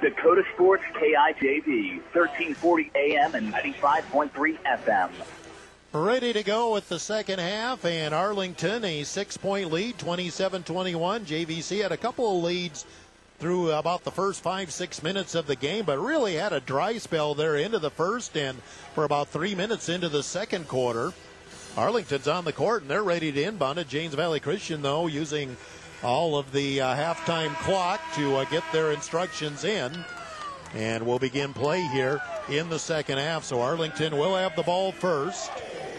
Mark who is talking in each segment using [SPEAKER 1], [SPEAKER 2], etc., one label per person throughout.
[SPEAKER 1] Dakota Sports KIJV, 1340 AM and 95.3 FM.
[SPEAKER 2] Ready to go with the second half, and Arlington a 6-point lead, 27-21. JVC had a couple of leads through about the first 5-6 minutes of the game, but really had a dry spell there into the first and for about 3 minutes into the second quarter. Arlington's on the court, and they're ready to inbound it. James Valley Christian, though, using all of the halftime clock to get their instructions in. And we'll begin play here in the second half. So Arlington will have the ball first.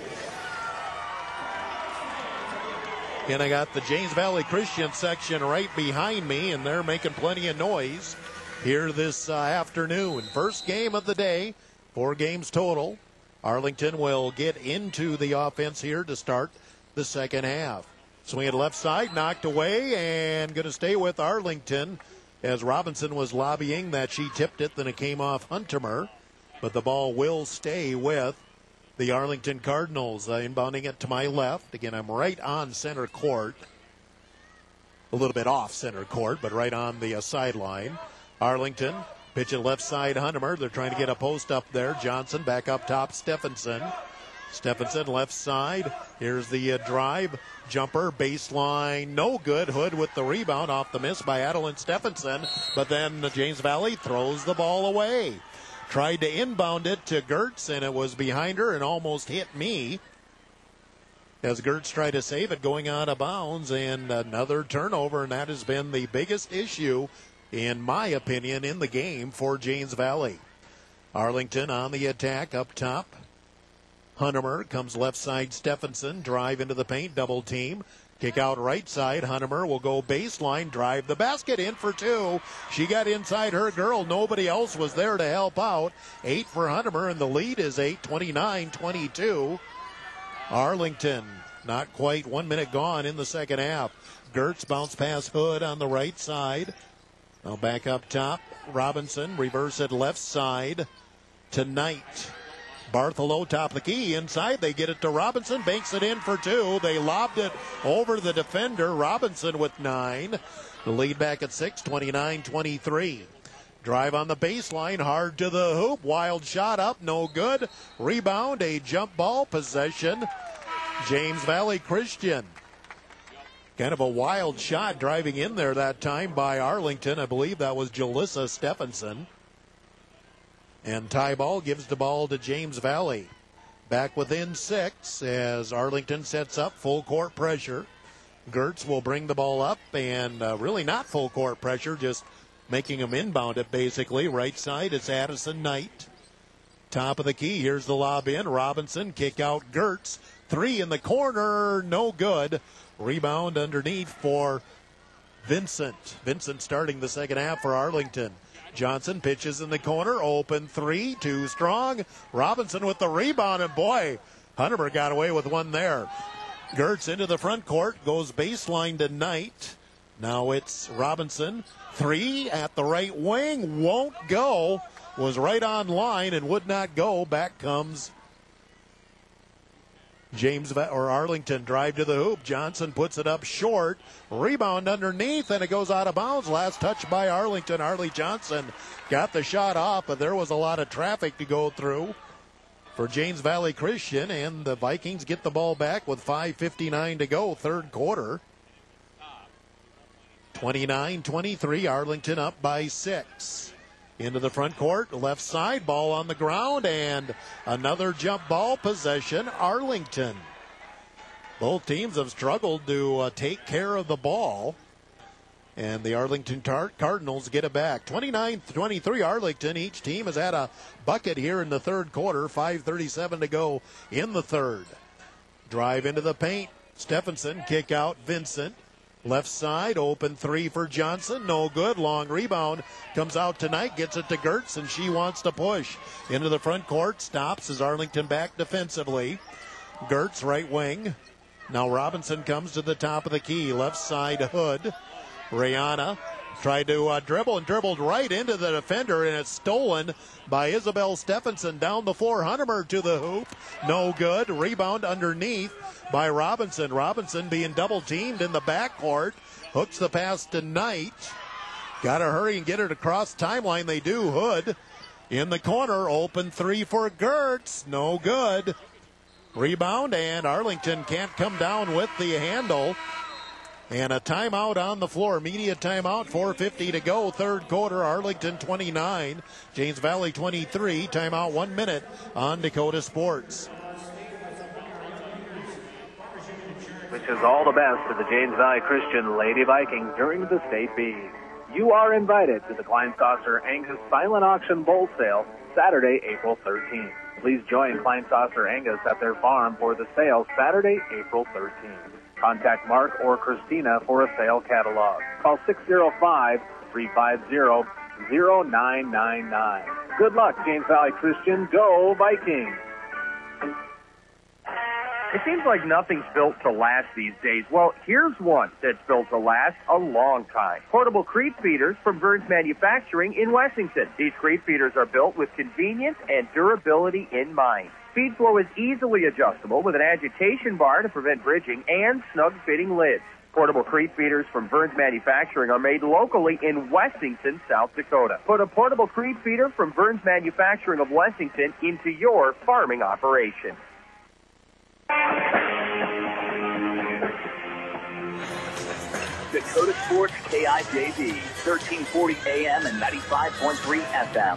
[SPEAKER 2] And I got the James Valley Christian section right behind me, and they're making plenty of noise here this afternoon. First game of the day, 4 games total. Arlington will get into the offense here to start the second half. Swing it left side, knocked away, and going to stay with Arlington as Robinson was lobbying that she tipped it, then it came off Huntermer. But the ball will stay with the Arlington Cardinals. Inbounding it to my left. Again, I'm right on center court. A little bit off center court, but right on the sideline. Arlington, pitch it left side, Huntermer. They're trying to get a post up there. Johnson back up top, Stephenson. Stephenson left side. Here's the drive. Jumper, baseline, no good. Hood with the rebound off the miss by Adeline Stephenson. But then James Valley throws the ball away. Tried to inbound it to Gertz, and it was behind her and almost hit me as Gertz tried to save it going out of bounds. And another turnover, and that has been the biggest issue, in my opinion, in the game for James Valley. Arlington on the attack up top. Huntermer comes left side, Stephenson, drive into the paint, double team. Kick out right side, Huntermer will go baseline, drive the basket in for 2. She got inside her girl, nobody else was there to help out. 8 for Huntermer, and the lead is 8, 29-22. Arlington, not quite 1 minute gone in the second half. Gertz bounce pass Hood on the right side. Now back up top, Robinson, reverse it left side to Knight. Bartholow, top of the key, inside, they get it to Robinson, banks it in for 2. They lobbed it over the defender, Robinson with 9. The lead back at 6, 29-23. Drive on the baseline, hard to the hoop, wild shot up, no good. Rebound, a jump ball, possession, James Valley Christian. Kind of a wild shot driving in there that time by Arlington. I believe that was Jalissa Stephenson. And tie ball gives the ball to James Valley. Back within 6 as Arlington sets up full court pressure. Gertz will bring the ball up, and really not full court pressure, just making him inbound it basically. Right side, it's Addison Knight. Top of the key, here's the lob in. Robinson, kick out Gertz. 3 in the corner, no good. Rebound underneath for Vincent. Vincent starting the second half for Arlington. Johnson pitches in the corner, open 3, too strong. Robinson with the rebound, and boy, Huntermer got away with one there. Gertz into the front court, goes baseline to Knight. Now it's Robinson, 3 at the right wing, won't go. Was right on line and would not go. Back comes Arlington. Drive to the hoop. Johnson puts it up short. Rebound underneath, and it goes out of bounds. Last touch by Arlington. Harley Johnson got the shot off, but there was a lot of traffic to go through for James Valley Christian, and the Vikings get the ball back with 5:59 to go, third quarter. 29-23, Arlington up by 6. Into the front court, left side, ball on the ground, and another jump ball, possession, Arlington. Both teams have struggled to take care of the ball, and the Arlington Cardinals get it back. 29-23 Arlington. Each team has had a bucket here in the third quarter, 5:37 to go in the third. Drive into the paint, Stephenson, kick out, Vincent. Left side, open 3 for Johnson. No good. Long rebound. Comes out tonight, gets it to Gertz, and she wants to push. Into the front court, stops as Arlington back defensively. Gertz, right wing. Now Robinson comes to the top of the key. Left side, Hood. Rayana tried to dribble and dribbled right into the defender, and it's stolen by Isabel Stephenson. Down the floor, Huntermer to the hoop. No good. Rebound underneath by Robinson. Robinson being double teamed in the backcourt. Hooks the pass to Knight. Got to hurry and get it across timeline. They do. Hood in the corner. Open three for Gertz. No good. Rebound, and Arlington can't come down with the handle. And a timeout on the floor. Media timeout. 4:50 to go. Third quarter. Arlington 29. James Valley 23. Timeout 1 minute on Dakota Sports.
[SPEAKER 1] Wishes all the best to the James Valley Christian Lady Vikings during the state bees. You are invited to the Klein-Saucer Angus Silent Auction Bull Sale Saturday, April 13th. Please join Klein-Saucer Angus at their farm for the sale Saturday, April 13th. Contact Mark or Christina for a sale catalog. Call 605-350-0999. Good luck, James Valley Christian. Go Vikings!
[SPEAKER 3] It seems like nothing's built to last these days. Well, here's one that's built to last a long time. Portable creep feeders from Burns Manufacturing in Wessington. These creep feeders are built with convenience and durability in mind. Feed flow is easily adjustable with an agitation bar to prevent bridging and snug-fitting lids. Portable creep feeders from Burns Manufacturing are made locally in Wessington, South Dakota. Put a portable creep feeder from Burns Manufacturing of Wessington into your farming operation.
[SPEAKER 1] Dakota Sports KIJV, 1340 AM and 95.3 FM.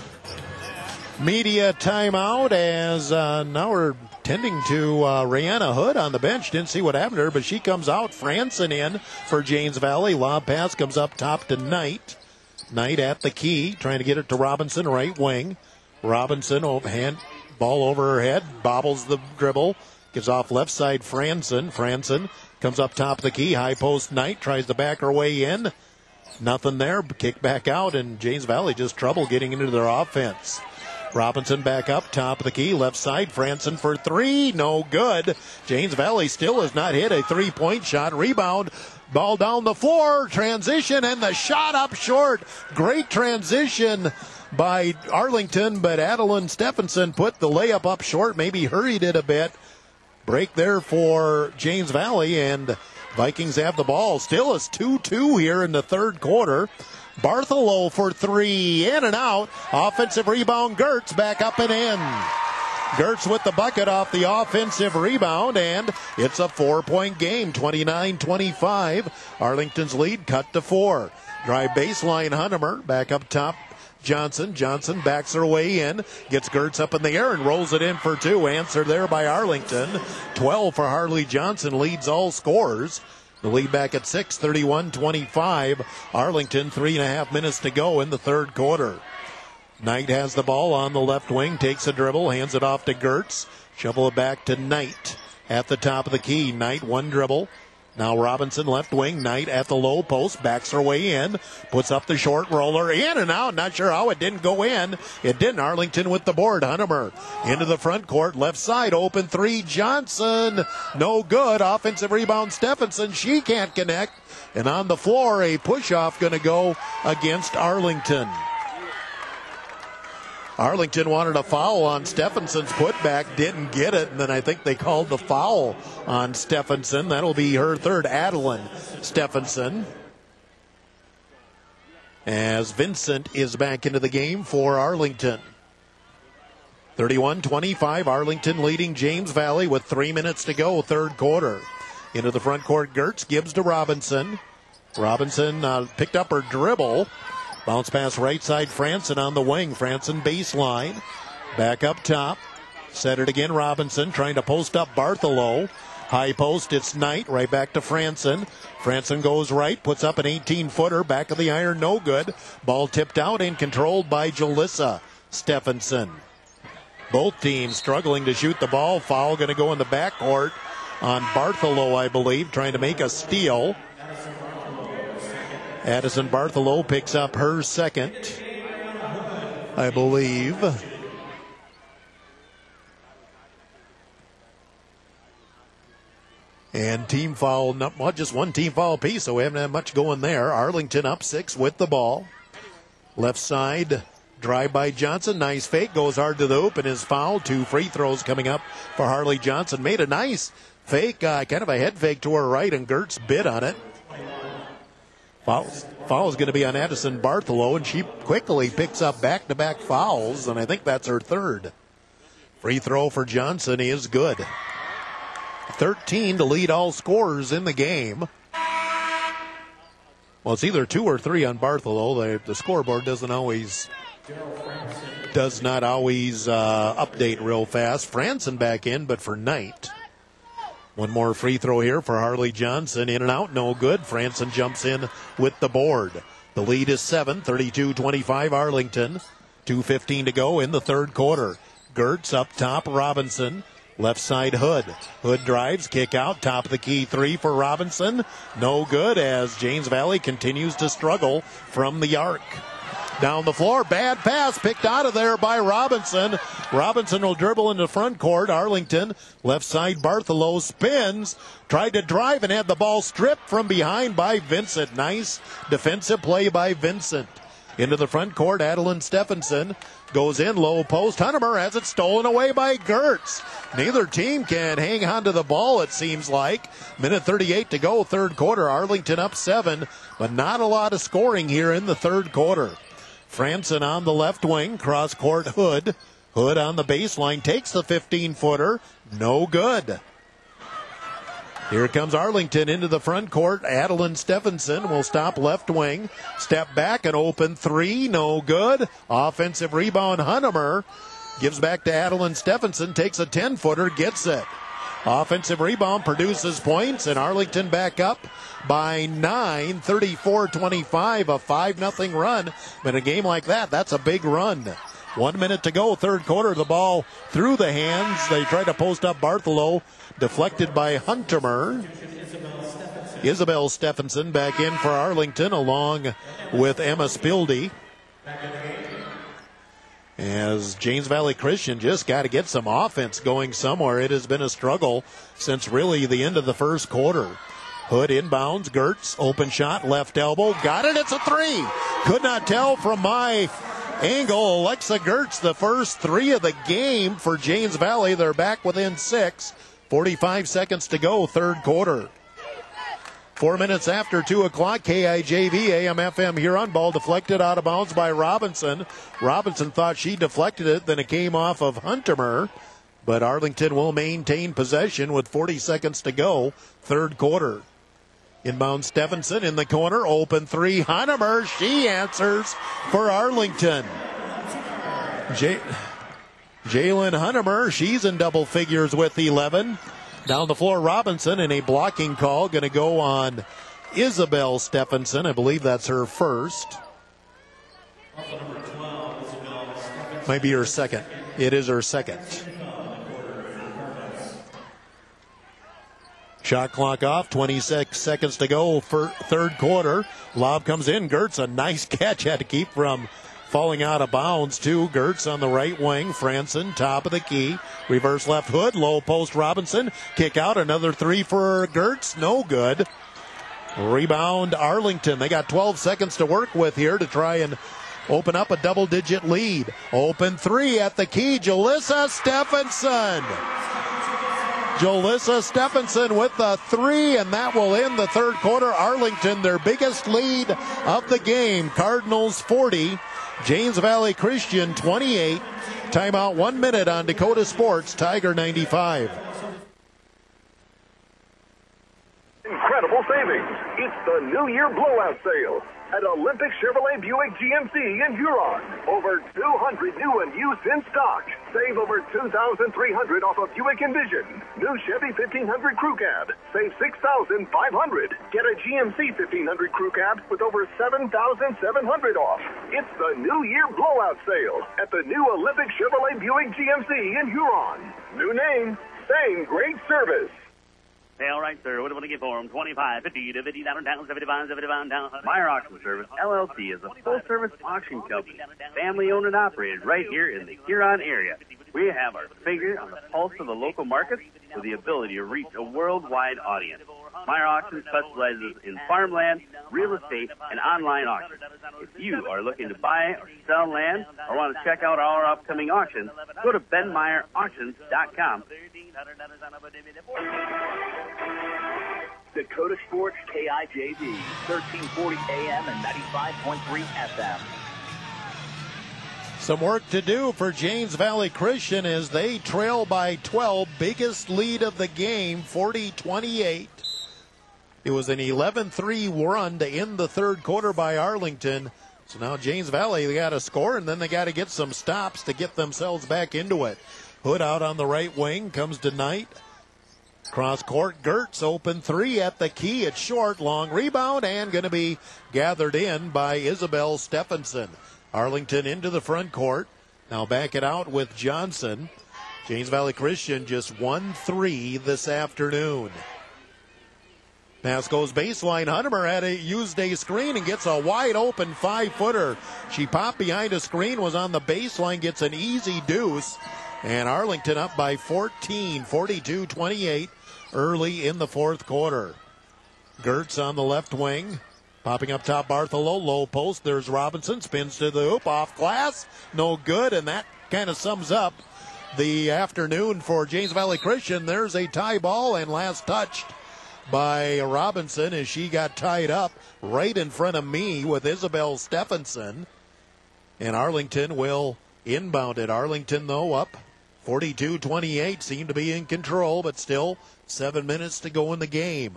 [SPEAKER 2] Media timeout as now we're tending to Rayanna Hood on the bench. Didn't see what happened to her, but she comes out. Franson in for James Valley. Lob pass comes up top to Knight. Knight at the key, trying to get it to Robinson, right wing. Robinson, hand ball over her head, bobbles the dribble. Gives off left side, Franson. Franson comes up top of the key. High post, Knight tries to back her way in. Nothing there. Kick back out, and James Valley just trouble getting into their offense. Robinson back up, top of the key, left side. Franson for three. No good. James Valley still has not hit a three-point shot. Rebound. Ball down the floor. Transition, and the shot up short. Great transition by Arlington, but Adeline Stephenson put the layup up short, maybe hurried it a bit. Break there for James Valley, and Vikings have the ball. Still is 2-2 here in the third quarter. Bartholow for three, in and out. Offensive rebound, Gertz back up and in. Gertz with the bucket off the offensive rebound, and it's a 4-point game, 29-25. Arlington's lead cut to 4. Drive baseline, Hunnemer, back up top. Johnson backs her way in, gets Gertz up in the air and rolls it in for two. Answer there by Arlington. 12 for Harley Johnson, leads all scorers. The lead back at 6, 31-25. Arlington, 3.5 minutes to go in the third quarter. Knight has the ball on the left wing, takes a dribble, hands it off to Gertz. Shovel it back to Knight at the top of the key. Knight, one dribble. Now Robinson, left wing. Knight at the low post, backs her way in, puts up the short roller, in and out. Not sure how it didn't go in. It didn't. Arlington with the board. Hunnemer into the front court, left side, open three. Johnson, no good. Offensive rebound, Stephenson. She can't connect. And on the floor, a push-off going to go against Arlington. Arlington wanted a foul on Stephenson's putback, didn't get it, and then I think they called the foul on Stephenson. That'll be her third, Adeline Stephenson. As Vincent is back into the game for Arlington. 31-25, Arlington leading James Valley with 3 minutes to go, third quarter. Into the front court, Gertz gives to Robinson. Robinson picked up her dribble. Bounce pass right side, Franson on the wing. Franson baseline. Back up top. Set it again, Robinson trying to post up Bartholow. High post, it's Knight. Right back to Franson. Franson goes right, puts up an 18-footer. Back of the iron, no good. Ball tipped out and controlled by Jalissa Stephenson. Both teams struggling to shoot the ball. Foul going to go in the backcourt on Bartholow, I believe, trying to make a steal. Addison Bartholow picks up her second, I believe. And team foul, just one team foul piece, so we haven't had much going there. Arlington up 6 with the ball. Left side, drive by Johnson. Nice fake, goes hard to the hoop and is fouled. 2 free throws coming up for Harley Johnson. Made a nice fake, kind of a head fake to her right, and Gertz bit on it. Foul's going to be on Addison Bartholow, and she quickly picks up back-to-back fouls, and I think that's her third. Free throw for Johnson is good. 13 to lead all scorers in the game. Well, it's either 2 or 3 on Bartholow. The scoreboard does not always update real fast. Franson back in, but for Knight. One more free throw here for Harley Johnson. In and out, no good. Franson jumps in with the board. The lead is 7, 32-25 Arlington. 2:15 to go in the third quarter. Gertz up top, Robinson. Left side, Hood. Hood drives, kick out, top of the key three for Robinson. No good as James Valley continues to struggle from the arc. Down the floor, bad pass picked out of there by Robinson. Robinson will dribble into front court. Arlington, left side, Bartholow spins. Tried to drive and had the ball stripped from behind by Vincent. Nice defensive play by Vincent. Into the front court, Adeline Stephenson goes in, low post. Huntemer has it stolen away by Gertz. Neither team can hang on to the ball, it seems like. Minute 38 to go, third quarter. Arlington up 7, but not a lot of scoring here in the third quarter. Franson on the left wing, cross court Hood. Hood on the baseline, takes the 15-footer. No good. Here comes Arlington into the front court. Adeline Stephenson will stop left wing. Step back and open three. No good. Offensive rebound, Huntemer. Gives back to Adeline Stephenson. Takes a 10-footer. Gets it. Offensive rebound produces points, and Arlington back up by 9, 34-25, a 5-0 run. But in a game like that, that's a big run. 1 minute to go, third quarter. The ball through the hands. They try to post up Bartholow. Deflected by Huntemer. Isabel Stephenson back in for Arlington along with Emma Spildy. As James Valley Christian just got to get some offense going somewhere. It has been a struggle since really the end of the first quarter. Hood inbounds. Gertz, open shot, left elbow. Got it. It's a three. Could not tell from my angle. Alexa Gertz, the first three of the game for James Valley. They're back within 6. 45 seconds to go, third quarter. 4 minutes after 2 o'clock, KIJV, AM/FM Huron. Ball deflected out of bounds by Robinson. Robinson thought she deflected it, then it came off of Huntemer. But Arlington will maintain possession with 40 seconds to go, third quarter. Inbound Stephenson in the corner, open three. Huntemer, she answers for Arlington. Jalen Huntemer, she's in double figures with 11. Down the floor, Robinson, and a blocking call going to go on Isabel Stephenson. I believe that's her first. Might be her second. It is her second. Shot clock off, 26 seconds to go for third quarter. Lob comes in. Gertz, a nice catch, had to keep from falling out of bounds, too. Gertz on the right wing. Franson, top of the key. Reverse left Hood. Low post Robinson. Kick out. Another three for Gertz. No good. Rebound Arlington. They got 12 seconds to work with here to try and open up a double-digit lead. Open three at the key. Jalissa Stephenson. Jalissa Stephenson with the three, and that will end the third quarter. Arlington, their biggest lead of the game. Cardinals 40. James Valley Christian 28. Timeout 1 minute on Dakota Sports, Tiger 95.
[SPEAKER 4] Incredible savings. It's the New Year blowout sale at Olympic Chevrolet Buick GMC in Huron. Over 200 new and used in stock. Save over $2,300 off a Buick Envision. New Chevy 1500 Crew Cab. Save $6,500. Get a GMC 1500 Crew Cab with over $7,700 off. It's the New Year blowout sale at the new Olympic Chevrolet Buick GMC in Huron. New name, same great service.
[SPEAKER 5] Hey, all right, sir. What do you want to get for them? 25, 50 to 50 down, 75, 75 down. Meyer Auction Service, LLC, is a full-service auction company, family-owned and operated right here in the Huron area. We have our finger on the pulse of the local markets with the ability to reach a worldwide audience. Meyer Auction specializes in farmland, real estate, and online auctions. If you are looking to buy or sell land or want to check out our upcoming auctions, go to BenMeyerAuctions.com.
[SPEAKER 6] Dakota Sports KIJV, 1340 AM and 95.3 FM.
[SPEAKER 2] Some work to do for James Valley Christian as they trail by 12. Biggest lead of the game, 40-28. It was an 11-3 run to end the third quarter by Arlington. So now James Valley, they got to score, and then they got to get some stops to get themselves back into it. Hood out on the right wing, comes to Knight. Cross court, Gertz open three at the key. It's short, long rebound, and going to be gathered in by Isabel Stephenson. Arlington into the front court. Now back it out with Johnson. James Valley Christian just 1-3 this afternoon. Pass goes baseline. Huntemer used a screen and gets a wide open 5-footer. She popped behind a screen, was on the baseline, gets an easy deuce. And Arlington up by 14, 42-28 early in the fourth quarter. Gertz on the left wing. Popping up top, Bartholow, low post. There's Robinson, spins to the hoop, off glass. No good, and that kind of sums up the afternoon for James Valley Christian. There's a tie ball, and last touched by Robinson as she got tied up right in front of me with Isabel Stephenson. And Arlington will inbound it. Arlington, though, up 42-28, seem to be in control, but still 7 minutes to go in the game.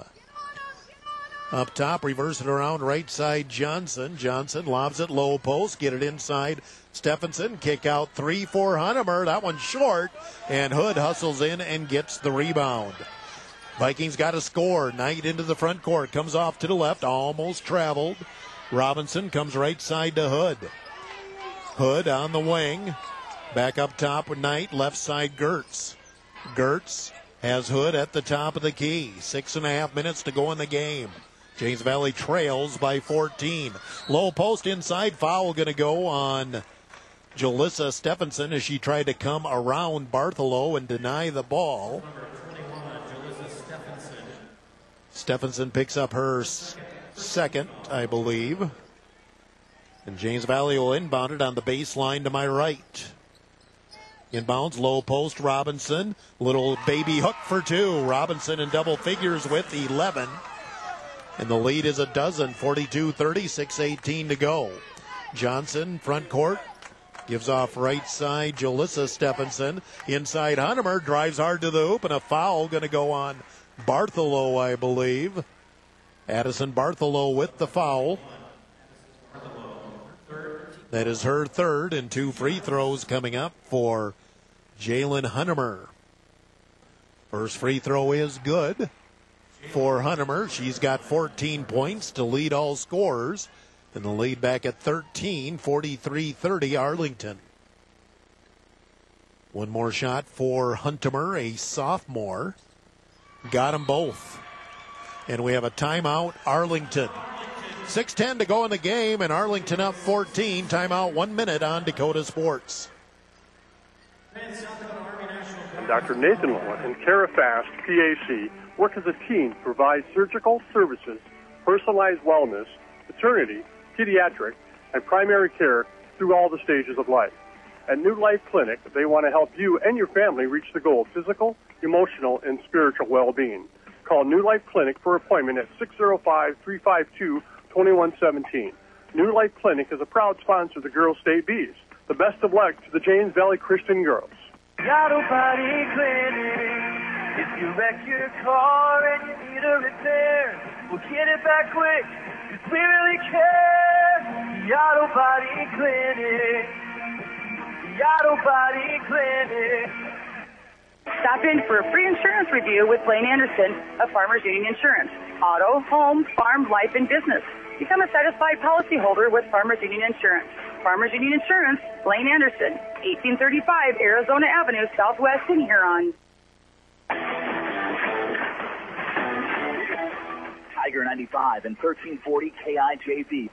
[SPEAKER 2] Up top, reverse it around right side, Johnson. Johnson lobs it low post, get it inside Stephenson. Kick out three for Huntemer. That one's short, and Hood hustles in and gets the rebound. Vikings got to score. Knight into the front court, comes off to the left, almost traveled. Robinson comes right side to Hood. Hood on the wing. Back up top with Knight, left side Gertz. Gertz has Hood at the top of the key. 6.5 minutes to go in the game. James Valley trails by 14. Low post inside, foul going to go on Jalissa Stephenson as she tried to come around Bartholow and deny the ball. Stephenson picks up her second, I believe. And James Valley will inbound it on the baseline to my right. Inbounds, low post, Robinson. Little baby hook for two. Robinson in double figures with 11. And the lead is a dozen, 42-30, 6:18 to go. Johnson, front court, gives off right side, Jalissa Stephenson. Inside, Huntemer drives hard to the hoop, and a foul going to go on Bartholow, I believe. Addison Bartholow with the foul. That is her third, and 2 free throws coming up for Jalen Huntemer. First free throw is good for Huntemer. She's got 14 points to lead all scorers, and the lead back at 13, 43-30 Arlington. One more shot for Huntemer, a sophomore. Got them both. And we have a timeout, Arlington. 6:10 to go in the game, and Arlington up 14. Timeout, 1 minute on Dakota Sports.
[SPEAKER 7] Dr. Nathan Lowen and Kara Fast, PAC, work as a team to provide surgical services, personalized wellness, maternity, pediatric, and primary care through all the stages of life. At New Life Clinic, they want to help you and your family reach the goal of physical, emotional, and spiritual well-being. Call New Life Clinic for appointment at 605-352-2117. New Life Clinic is a proud sponsor of the Girls State Bees. The best of luck to the James Valley Christian girls.
[SPEAKER 8] Auto Body Clinic. If you wreck your car and you need a repair, we'll get it back quick, 'cause we really care. The Auto Body Clinic. The Auto Body Clinic.
[SPEAKER 9] Stop in for a free insurance review with Blaine Anderson of Farmers Union Insurance. Auto, home, farm, life, and business. Become a satisfied policyholder with Farmers Union Insurance. Farmers Union Insurance, Blaine Anderson, 1835 Arizona Avenue, Southwest in Huron.
[SPEAKER 6] Tiger 95 and 1340 KIJV.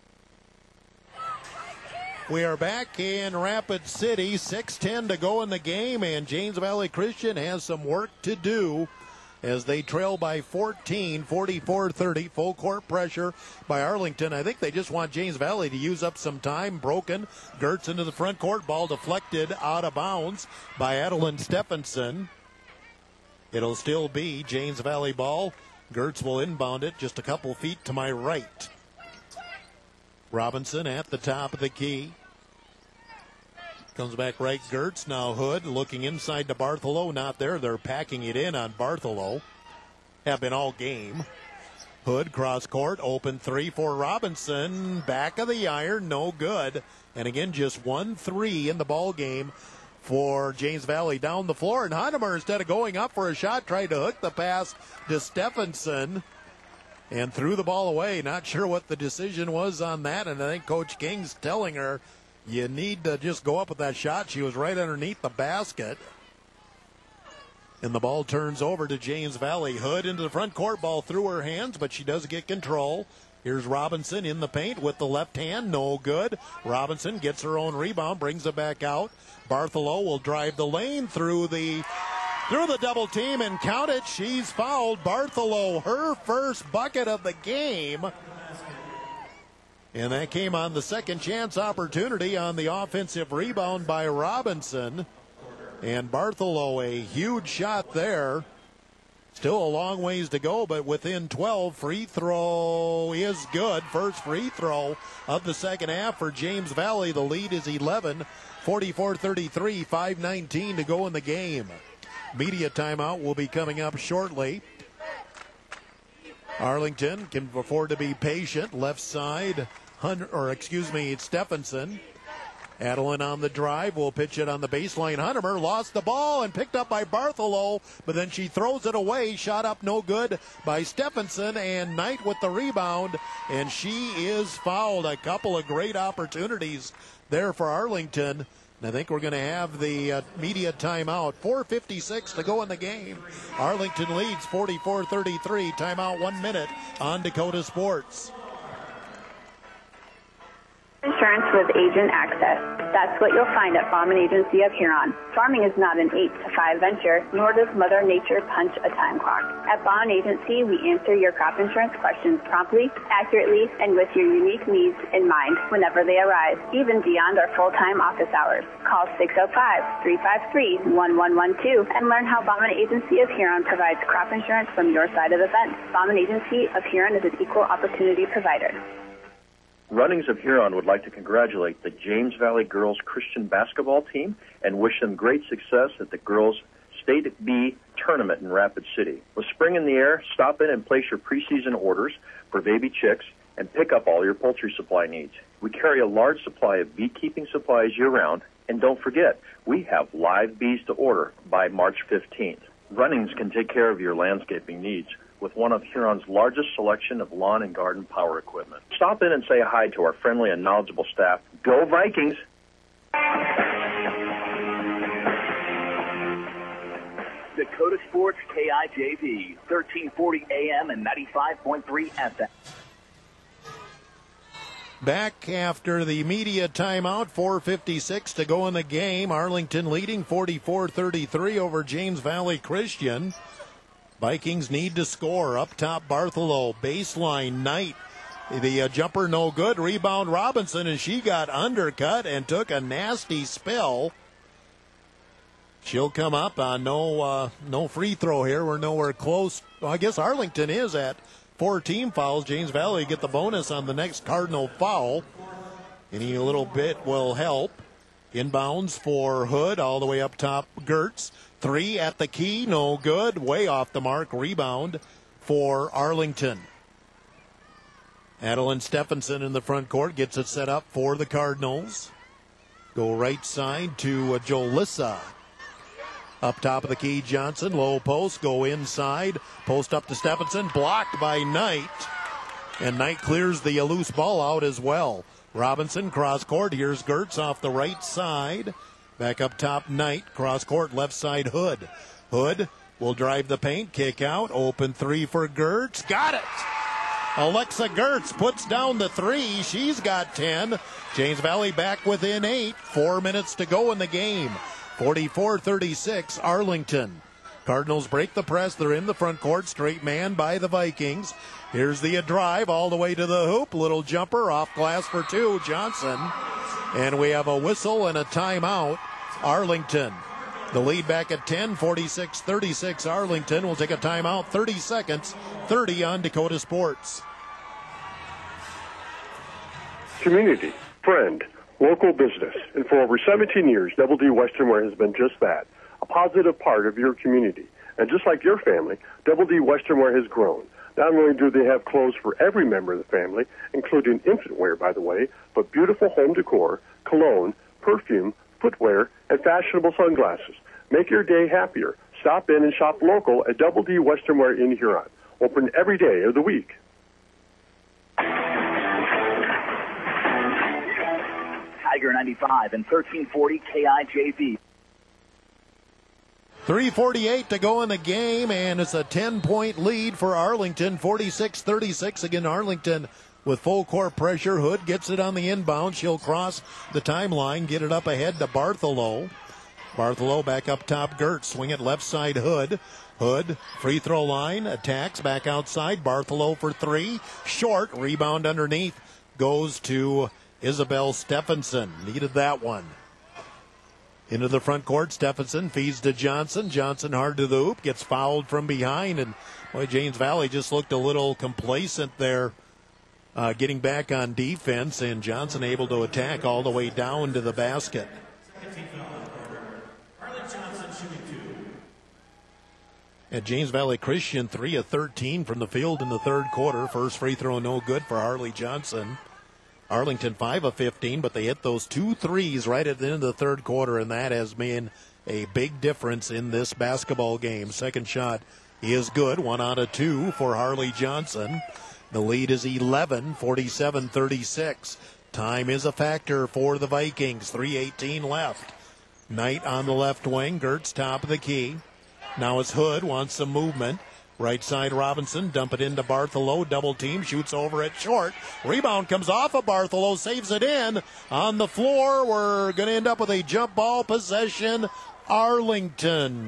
[SPEAKER 2] We are back in Rapid City, 6:10 to go in the game, and James Valley Christian has some work to do as they trail by 14, 44-30. Full court pressure by Arlington. I think they just want James Valley to use up some time. Broken. Gertz into the front court. Ball deflected out of bounds by Adeline Stephenson. It'll still be James Valley ball Gertz will inbound it just a couple feet to my right. Robinson at the top of the key. Comes back right, Gertz. Now Hood looking inside to Bartholow. Not there. They're packing it in on Bartholow. Have been all game. Hood cross court. Open three for Robinson. Back of the iron. No good. And again, just 1-3 in the ball game for James Valley down the floor. And Heinemer, instead of going up for a shot, tried to hook the pass to Stephenson and threw the ball away. Not sure what the decision was on that. And I think Coach King's telling her, you need to just go up with that shot. She was right underneath the basket. And the ball turns over to James Valley. Hood into the front court. Ball through her hands, but she does get control. Here's Robinson in the paint with the left hand. No good. Robinson gets her own rebound, brings it back out. Bartholow will drive the lane through the double team and count it. She's fouled. Bartholow, her first bucket of the game. And that came on the second chance opportunity on the offensive rebound by Robinson. And Bartholow, a huge shot there. Still a long ways to go, but within 12. Free throw is good. First free throw of the second half for James Valley. The lead is 11, 44-33, 5:19 to go in the game. Media timeout will be coming up shortly. Arlington can afford to be patient. Left side, it's Stephenson. Adeline on the drive, will pitch it on the baseline. Huntemer lost the ball and picked up by Bartholow, but then she throws it away. Shot up no good by Stephenson, and Knight with the rebound, and she is fouled. A couple of great opportunities there for Arlington. And I think we're going to have the media timeout. 4:56 to go in the game. Arlington leads 44-33. Timeout 1 minute on Dakota Sports.
[SPEAKER 10] Insurance with agent access. That's what you'll find at Bauman Agency of Huron. Farming is not an 8 to 5 venture, nor does Mother Nature punch a time clock. At Bauman Agency, we answer your crop insurance questions promptly, accurately, and with your unique needs in mind whenever they arise, even beyond our full-time office hours. Call 605-353-1112 and learn how Bauman Agency of Huron provides crop insurance from your side of the fence. Bauman Agency of Huron is an equal opportunity provider.
[SPEAKER 11] Runnings of Huron would like to congratulate the James Valley Girls Christian Basketball Team and wish them great success at the Girls State B Tournament in Rapid City. With spring in the air, stop in and place your preseason orders for baby chicks and pick up all your poultry supply needs. We carry a large supply of beekeeping supplies year-round, and don't forget, we have live bees to order by March 15th. Runnings can take care of your landscaping needs with one of Huron's largest selection of lawn and garden power equipment. Stop in and say hi to our friendly and knowledgeable staff. Go Vikings!
[SPEAKER 6] Dakota Sports KIJV, 1340 AM and 95.3 FM.
[SPEAKER 2] Back after the media timeout, 4:56 to go in the game. Arlington leading 44-33 over James Valley Christian. Vikings need to score. Up top, Bartholow. Baseline, Knight. The jumper no good. Rebound, Robinson, and she got undercut and took a nasty spill. She'll come up on no free throw here. We're nowhere close. Well, I guess Arlington is at 4 team fouls. James Valley get the bonus on the next Cardinal foul. Any little bit will help. Inbounds for Hood, all the way up top, Gertz. 3 at the key, no good. Way off the mark. Rebound for Arlington. Adeline Stephenson in the front court gets it set up for the Cardinals. Go right side to Jolissa. Up top of the key, Johnson. Low post, go inside. Post up to Stephenson, blocked by Knight. And Knight clears the loose ball out as well. Robinson, cross court. Here's Gertz off the right side. Back up top, Knight. Cross court, left side, Hood. Hood will drive the paint, kick out. Open 3 for Gertz. Got it! Alexa Gertz puts down the 3. She's got 10. James Valley back within 8. 4 minutes to go in the game. 44-36, Arlington. Cardinals break the press. They're in the front court. Straight man by the Vikings. Here's the drive all the way to the hoop. Little jumper off glass for 2. Johnson. And we have a whistle and a timeout. Arlington. The lead back at 10, 46-36 Arlington. Will take a timeout, 30 seconds, 30 on Dakota Sports.
[SPEAKER 7] Community, friend, local business, and for over 17 years, Double D Western Wear has been just that, a positive part of your community. And just like your family, Double D Western Wear has grown. Not only do they have clothes for every member of the family, including infant wear, by the way, but beautiful home decor, cologne, perfume, footwear, and fashionable sunglasses. Make your day happier. Stop in and shop local at Double D Western Wear in Huron. Open every day of the week.
[SPEAKER 6] Tiger 95 and 1340 KIJV.
[SPEAKER 2] 3:48 to go in the game, and it's a 10-point lead for Arlington, 46-36. Again, Arlington with full court pressure. Hood gets it on the inbound. She'll cross the timeline, get it up ahead to Bartholow. Bartholow back up top, Gertz. Swing it left side, Hood. Hood, free throw line, attacks, back outside. Bartholow for three. Short, rebound underneath. Goes to Isabel Stephenson. Needed that one. Into the front court, Stephenson feeds to Johnson. Johnson hard to the hoop, gets fouled from behind. And boy, James Valley just looked a little complacent there, getting back on defense. And Johnson able to attack all the way down to the basket. At James Valley Christian, 3 of 13 from the field in the third quarter. First free throw no good for Harley Johnson. Arlington 5 of 15, but they hit those 2 threes right at the end of the third quarter, and that has been a big difference in this basketball game. Second shot is good, 1 out of 2 for Harley Johnson. The lead is 11, 47-36. Time is a factor for the Vikings, 3:18 left. Knight on the left wing, Gertz top of the key. Now it's Hood, wants some movement. Right side Robinson, dump it into Bartholow, double team, shoots over it short. Rebound comes off of Bartholow, saves it in. On the floor, we're going to end up with a jump ball possession, Arlington.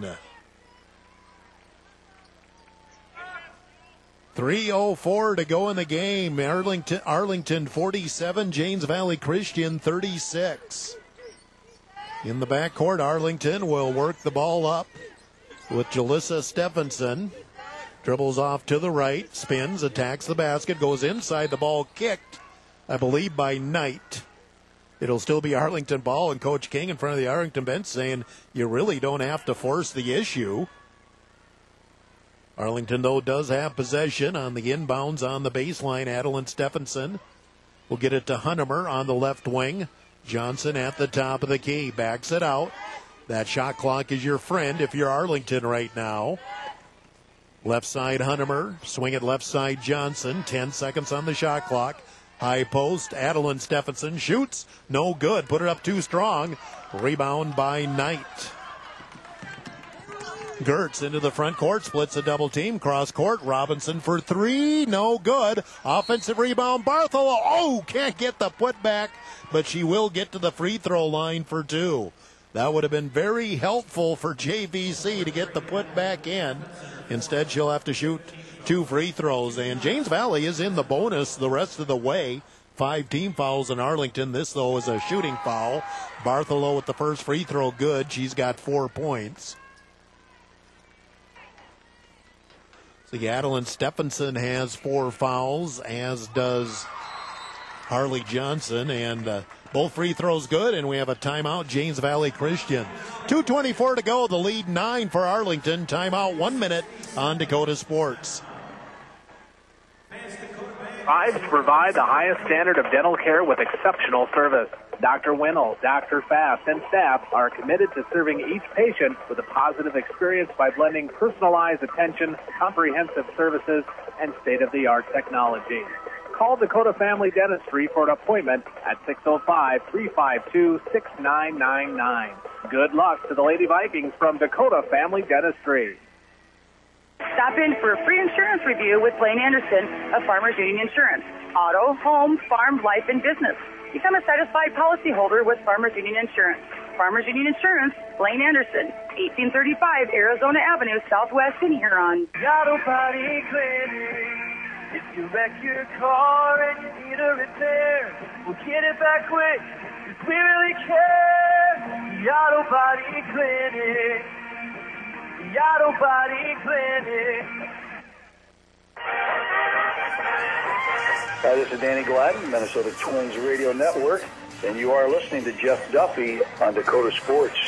[SPEAKER 2] 3:04 to go in the game. Arlington 47, James Valley Christian 36. In the backcourt, Arlington will work the ball up with Jalissa Stephenson. Dribbles off to the right, spins, attacks the basket, goes inside, the ball kicked, I believe, by Knight. It'll still be Arlington ball, and Coach King in front of the Arlington bench saying you really don't have to force the issue. Arlington, though, does have possession on the inbounds on the baseline. Adeline Stephenson will get it to Hunnemer on the left wing. Johnson at the top of the key, backs it out. That shot clock is your friend if you're Arlington right now. Left side Hunnemer, swing it left side Johnson, 10 seconds on the shot clock. High post, Adeline Stephenson shoots, no good, put it up too strong. Rebound by Knight. Gertz into the front court, splits a double team, cross court, Robinson for three, no good. Offensive rebound, Bartholow, can't get the putback, but she will get to the free throw line for 2. That would have been very helpful for JVC to get the putback in. Instead, she'll have to shoot 2 free throws. And James Valley is in the bonus the rest of the way. 5 team fouls in Arlington. This, though, is a shooting foul. Bartholow with the first free throw good. She's got 4 points. So Adeline Stephenson has 4 fouls, as does Harley Johnson. And both free throws good, and we have a timeout, James Valley Christian. 2:24 to go, the lead 9 for Arlington. Timeout, 1 minute on Dakota Sports.
[SPEAKER 1] Strives to provide the highest standard of dental care with exceptional service. Dr. Winnell, Dr. Fast, and staff are committed to serving each patient with a positive experience by blending personalized attention, comprehensive services, and state-of-the-art technology. Call Dakota Family Dentistry for an appointment at 605-352-6999. Good luck to the Lady Vikings from Dakota Family Dentistry.
[SPEAKER 9] Stop in for a free insurance review with Blaine Anderson of Farmers Union Insurance. Auto, home, farm, life, and business. Become a satisfied policyholder with Farmers Union Insurance. Farmers Union Insurance, Blaine Anderson, 1835 Arizona Avenue, Southwest in Huron.
[SPEAKER 8] Auto Body Clinic. If you wreck your car and you need a repair, we'll get it back quick, 'cause we really care. The the Auto Body Clinic. The Auto Body Clinic.
[SPEAKER 12] Hi, this is Danny Gladden, Minnesota Twins Radio Network, and you are listening to Jeff Duffy on Dakota Sports.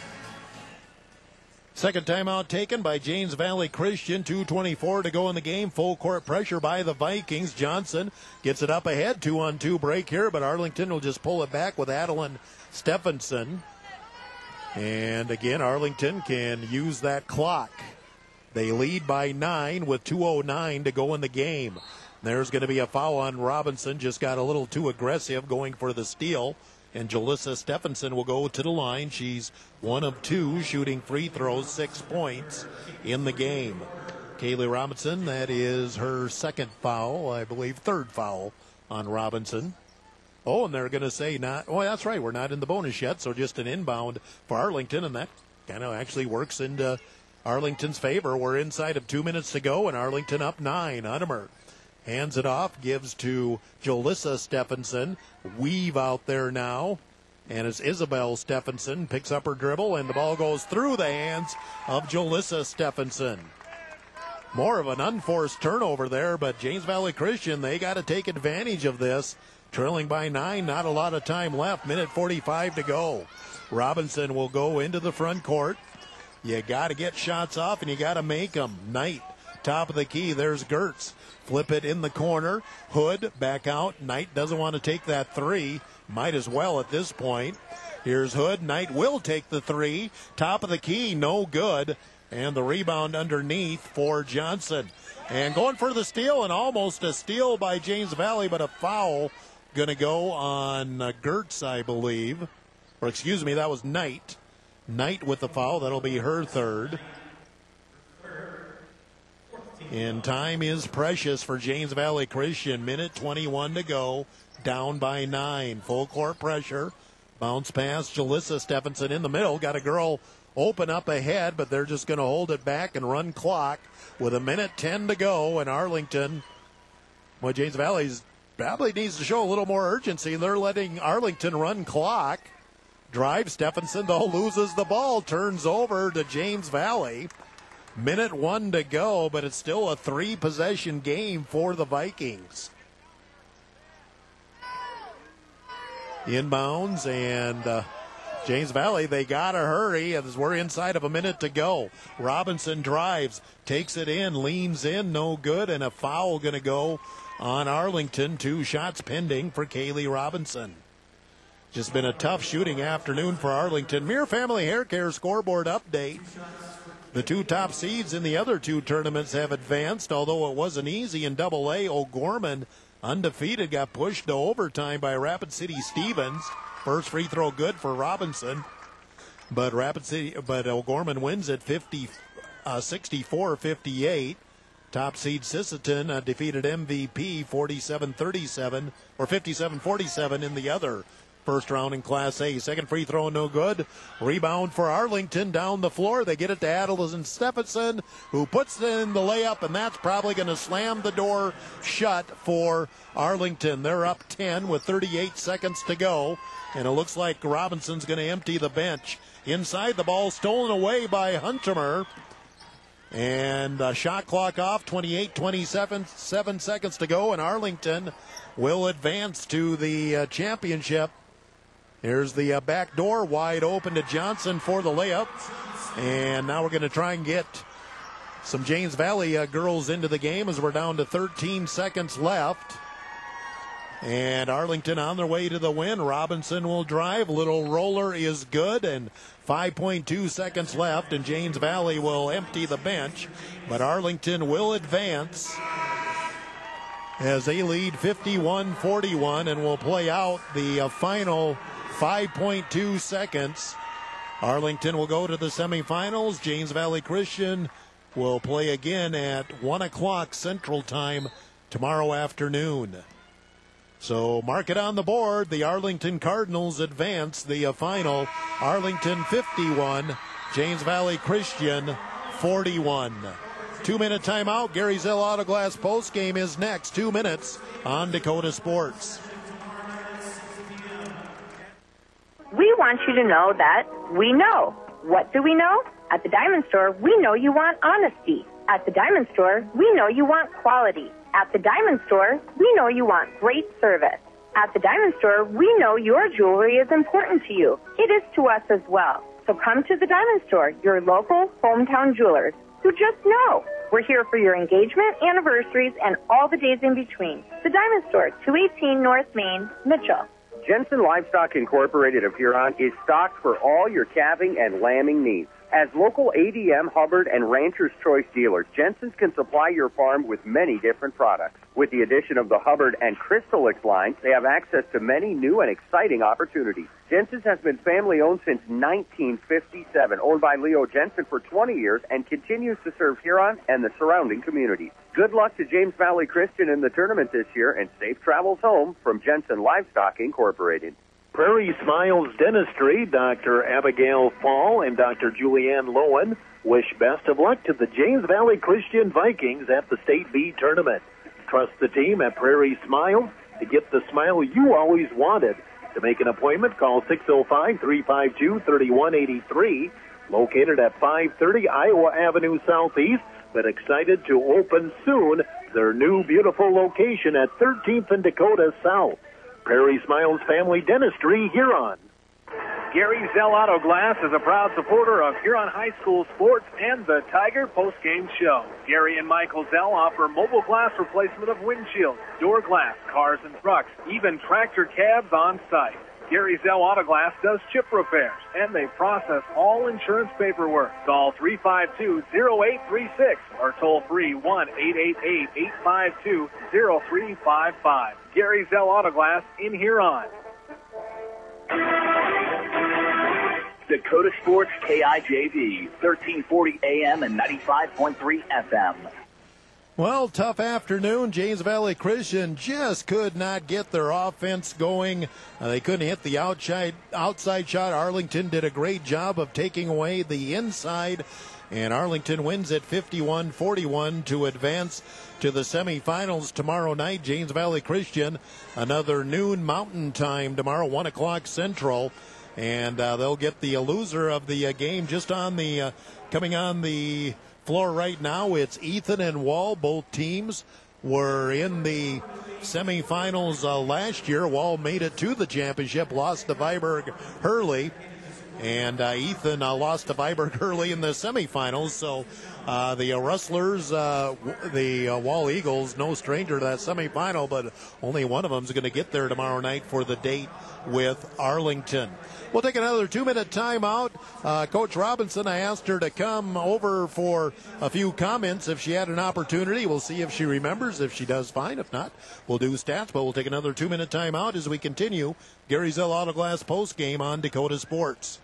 [SPEAKER 2] Second timeout taken by James Valley Christian. 2:24 to go in the game. Full court pressure by the Vikings. Johnson gets it up ahead. 2-on-2 break here, but Arlington will just pull it back with Adeline Stephenson. And again, Arlington can use that clock. They lead by 9 with 2:09 to go in the game. There's going to be a foul on Robinson. Just got a little too aggressive going for the steal. And Jalissa Stephenson will go to the line. She's 1 of 2, shooting free throws, 6 points in the game. Kaylee Robinson, that is her second foul, I believe, third foul on Robinson. Oh, and they're going to say not, oh, that's right, we're not in the bonus yet, so just an inbound for Arlington, and that kind of actually works into Arlington's favor. We're inside of 2 minutes to go, and Arlington up 9. Unimer hands it off, gives to Jalissa Stephenson. Weave out there now. And it's Isabel Stephenson picks up her dribble, and the ball goes through the hands of Jalissa Stephenson. More of an unforced turnover there, but James Valley Christian, they got to take advantage of this. Trailing by 9, not a lot of time left. Minute 45 to go. Robinson will go into the front court. You got to get shots off, and you got to make them. Knight, top of the key. There's Gertz. Flip it in the corner. Hood back out. Knight doesn't want to take that three. Might as well at this point. Here's Hood. Knight will take the three. Top of the key, no good. And the rebound underneath for Johnson. And going for the steal, and almost a steal by James Valley, but a foul going to go on Gertz, I believe. Or excuse me, that was Knight. Knight with the foul. That'll be her third. And time is precious for James Valley Christian. Minute 21 to go. Down by 9. Full court pressure. Bounce pass. Jalissa Stephenson in the middle. Got a girl open up ahead, but they're just going to hold it back and run clock with a minute 10 to go. And Arlington, well, James Valley's probably needs to show a little more urgency. They're letting Arlington run clock. Drive. Stephenson, though, loses the ball. Turns over to James Valley. Minute 1 to go, but it's still a 3-possession game for the Vikings. Inbounds, and James Valley, they got to hurry as we're inside of a minute to go. Robinson drives, takes it in, leans in, no good, and a foul going to go on Arlington. 2 shots pending for Kaylee Robinson. Just been a tough shooting afternoon for Arlington. Muir Family Hair Care scoreboard update. The 2 top seeds in the other 2 tournaments have advanced, although it wasn't easy in Double-A. O'Gorman, undefeated, got pushed to overtime by Rapid City Stevens. First free throw good for Robinson, but O'Gorman wins at 64-58. Top seed Sisseton defeated MVP 47-37 or 57-47 in the other first round in Class A. Second free throw, no good. Rebound for Arlington down the floor. They get it to Adeline Stephenson, who puts in the layup, and that's probably going to slam the door shut for Arlington. They're up 10 with 38 seconds to go, and it looks like Robinson's going to empty the bench. Inside, the ball stolen away by Huntemer. And shot clock off, 27 seconds to go, and Arlington will advance to the championship. Here's the back door wide open to Johnson for the layup. And now we're going to try and get some James Valley girls into the game as we're down to 13 seconds left. And Arlington on their way to the win. Robinson will drive. Little roller is good, and 5.2 seconds left, and James Valley will empty the bench. But Arlington will advance as they lead 51-41 and will play out the final 5.2 seconds. Arlington will go to the semifinals. James Valley Christian will play again at 1 o'clock Central Time tomorrow afternoon. So mark it on the board. The Arlington Cardinals advance the final. Arlington 51, James Valley Christian 41. 2-minute timeout. Gary Zell Auto Glass postgame is next. 2 minutes on Dakota Sports.
[SPEAKER 9] We
[SPEAKER 13] want you to know that we know. What do we know? At the Diamond Store, we know you want honesty. At the Diamond Store, we know you want quality. At the Diamond Store, we know you want great service. At the Diamond Store, we know your jewelry is important to you. It is to us as well. So come to the Diamond Store, your local hometown jewelers who just know. We're here for your engagement, anniversaries, and all the days in between. The Diamond Store, 218 North Main, Mitchell.
[SPEAKER 3] Jensen Livestock Incorporated of Huron is stocked for all your calving and lambing needs. As local ADM, Hubbard, and Rancher's Choice dealers, Jensen's can supply your farm with many different products. With the addition of the Hubbard and Crystalix lines, they have access to many new and exciting opportunities. Jensen's has been family-owned since 1957, owned by Leo Jensen for 20 years, and continues to serve Huron and the surrounding communities. Good luck to James Valley Christian in the tournament this year, and safe travels home from Jensen Livestock Incorporated.
[SPEAKER 14] Prairie Smiles Dentistry, Dr. Abigail Fall and Dr. Julianne Lowen wish best of luck to the James Valley Christian Vikings at the State B tournament. Trust the team at Prairie Smiles to get the smile you always wanted. To make an appointment, call 605-352-3183, located at 530 Iowa Avenue Southeast, but excited to open soon their new beautiful location at 13th and Dakota South. Prairie Smiles Family Dentistry, Huron.
[SPEAKER 1] Gary Zell Auto Glass is a proud supporter of Huron High School sports and the Tiger postgame show. Gary and Michael Zell offer mobile glass replacement of windshields, door glass, cars and trucks, even tractor cabs on site. Gary Zell Auto Glass does chip repairs, and they process all insurance paperwork. Call 352-0836 or toll free 1-888-852-0355. Gary Zell Auto Glass in Huron.
[SPEAKER 6] Dakota Sports KIJV, 1340 AM and 95.3 FM.
[SPEAKER 2] Well, tough afternoon. James Valley Christian just could not get their offense going. They couldn't hit the outside shot. Arlington did a great job of taking away the inside, and Arlington wins at 51-41 to advance to the semifinals tomorrow night. James Valley Christian, another noon Mountain Time tomorrow, 1 o'clock Central, and they'll get the loser of the game just on the coming on the floor right now. It's Ethan and Wall. Both teams were in the semifinals last year. Wall made it to the championship, lost to Viborg Hurley, and Ethan lost to Viborg Hurley in the semifinals. So the Rustlers, the Wall Eagles, no stranger to that semifinal, but only one of them is going to get there tomorrow night for the date with Arlington. We'll take another 2-minute timeout. Coach Robinson, I asked her to come over for a few comments if she had an opportunity. We'll see if she remembers. If she does, fine. If not, we'll do stats, but we'll take another 2-minute timeout as we continue Gary Zell Auto Glass postgame on Dakota Sports.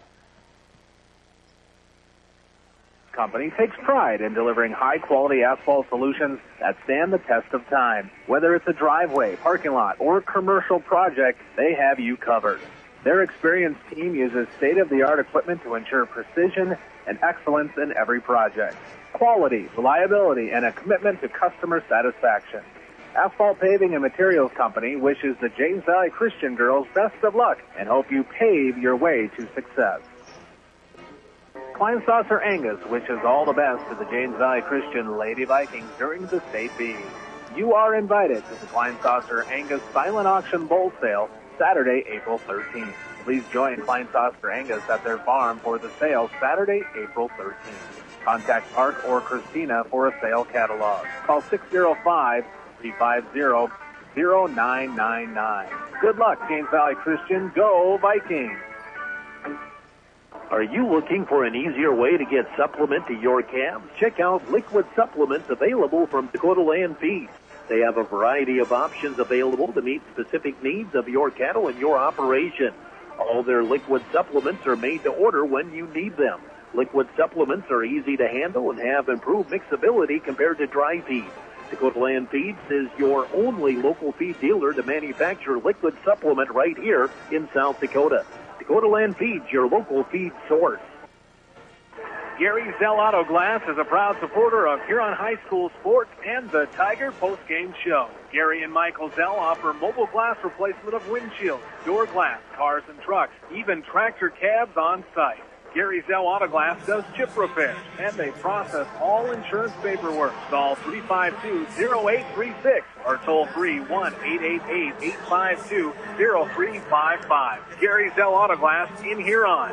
[SPEAKER 1] Company takes pride in delivering high-quality asphalt solutions that stand the test of time. Whether it's a driveway, parking lot, or commercial project, they have you covered. Their experienced team uses state-of-the-art equipment to ensure precision and excellence in every project. Quality, reliability, and a commitment to customer satisfaction. Asphalt Paving and Materials Company wishes the James Valley Christian girls best of luck and hope you pave your way to success. Kleinstosser Angus wishes all the best to the James Valley Christian Lady Vikings during the State B. You are invited to the Kleinstosser Angus Silent Auction Bull Sale Saturday, April 13th. Please join Kleinstosser Angus at their farm for the sale Saturday, April 13th. Contact Park or Christina for a sale catalog. Call 605-350-0999. Good luck, James Valley Christian. Go Vikings!
[SPEAKER 14] Are you looking for an easier way to get supplement to your calves? Check out liquid supplements available from Dakota Land Feeds. They have a variety of options available to meet specific needs of your cattle and your operation. All their liquid supplements are made to order when you need them. Liquid supplements are easy to handle and have improved mixability compared to dry feed. Dakota Land Feeds is your only local feed dealer to manufacture liquid supplement right here in South Dakota. Dakota Land Feeds, your local feed source.
[SPEAKER 1] Gary Zell Auto Glass is a proud supporter of Huron High School sports and the Tiger postgame show. Gary and Michael Zell offer mobile glass replacement of windshields, door glass, cars and trucks, even tractor cabs on site. Gary Zell Auto Glass does chip repairs, and they process all insurance paperwork. Call 352-0836 or toll free 1-888-852-0355. Gary Zell Auto Glass in Huron.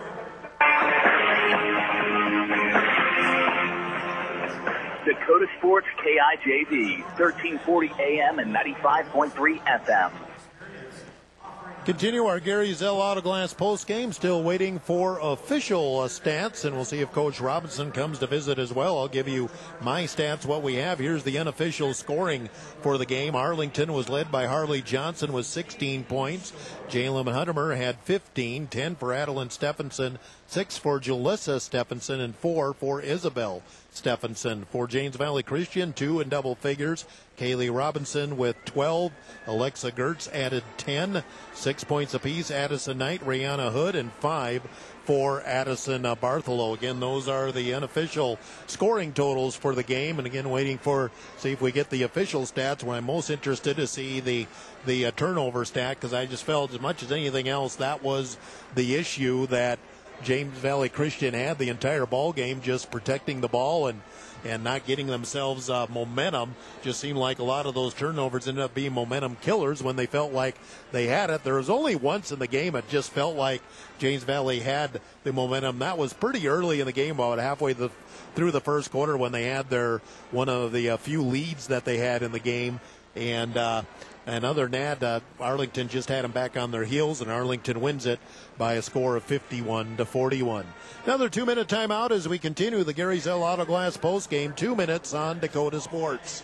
[SPEAKER 6] Dakota Sports KIJV, 1340 AM and 95.3 FM.
[SPEAKER 2] Continue our Gary Zell Auto Glass post game. Still waiting for official stats, and we'll see if Coach Robinson comes to visit as well. I'll give you my stats, what we have. Here's the unofficial scoring for the game. Arlington was led by Harley Johnson with 16 points. Jalen Huntermer had 15, 10 for Adeline Stephenson, 6 for Julissa Stephenson, and 4 for Isabel Stephenson. For James Valley Christian, 2 in double figures. Kaylee Robinson with 12. Alexa Gertz added 10. 6 points apiece. Addison Knight, Rihanna Hood, and 5 for Addison Bartholow. Again, those are the unofficial scoring totals for the game. And again, waiting for, see if we get the official stats. Where I'm most interested to see the turnover stat, because I just felt as much as anything else that was the issue that James Valley Christian had the entire ball game, just protecting the ball and not getting themselves momentum. Just seemed like a lot of those turnovers ended up being momentum killers when they felt like they had it. There was only once in the game it just felt like James Valley had the momentum. That was pretty early in the game, about halfway through the first quarter, when they had one of the few leads that they had in the game. And other than that, Arlington just had them back on their heels, and Arlington wins it by a score of 51-41. Another 2-minute timeout as we continue the Gary Zell Auto Glass post game. 2 minutes on Dakota Sports.